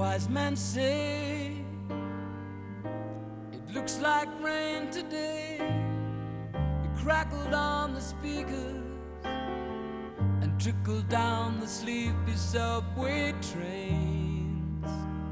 Wise men say it looks like rain today. It crackled on the speakers and trickled down the sleepy subway trains.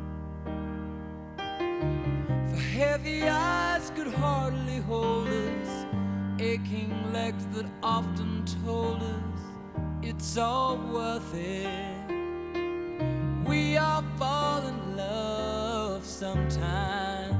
For heavy eyes could hardly hold us, aching legs that often told us it's all worth it. We all fall in love sometimes.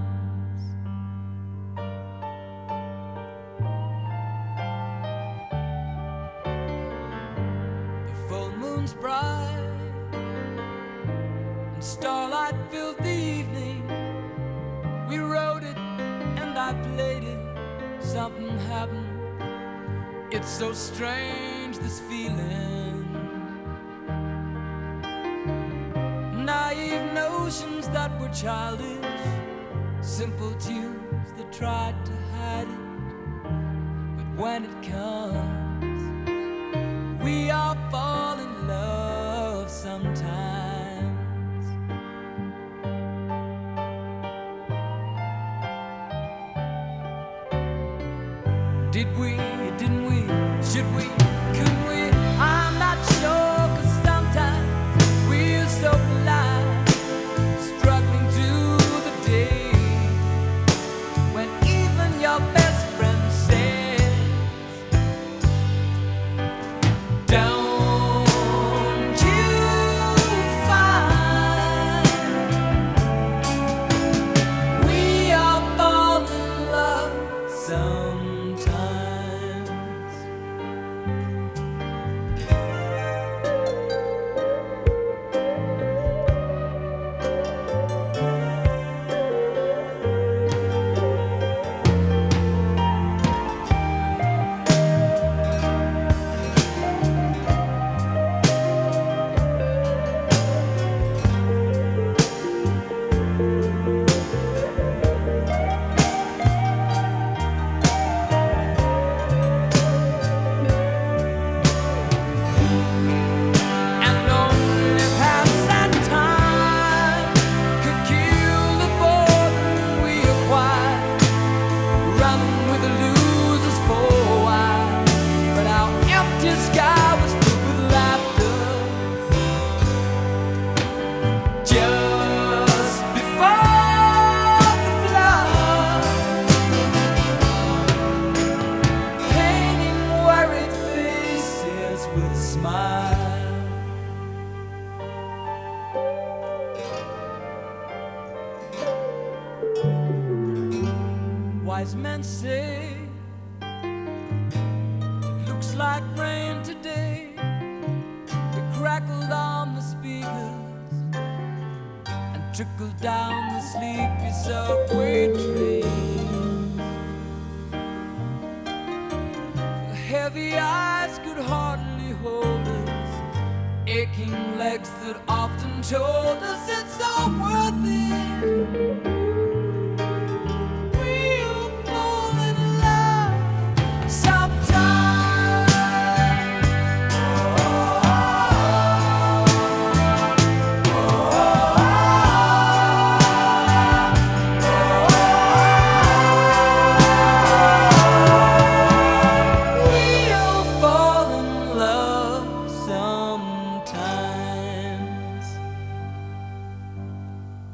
The full moon's bright and starlight filled the evening. We wrote it and I played it. Something happened. It's so strange, this feeling. Naive notions that were childish, simple tunes that tried to hide it. But when it comes, we all fall in love sometimes. Did we, didn't we, should we, couldn't we? I'm not sure, 'cause sometimes we're so blind, struggling through the day, when even your best friend says, don't you find we all fall in love sometimes? With a smile, wise men say it looks like rain today. It crackled on the speakers and trickled down the sleepy subway train. The heavy eyes could hardly hold us, aching legs that often told us it's all worth it.